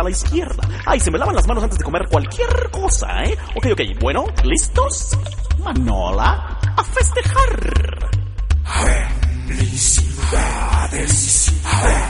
a la izquierda. Ay, se me lavan las manos antes de comer cualquier cosa, ¿eh? Ok, bueno, ¿listos? Manola, a festejar. Felicidades.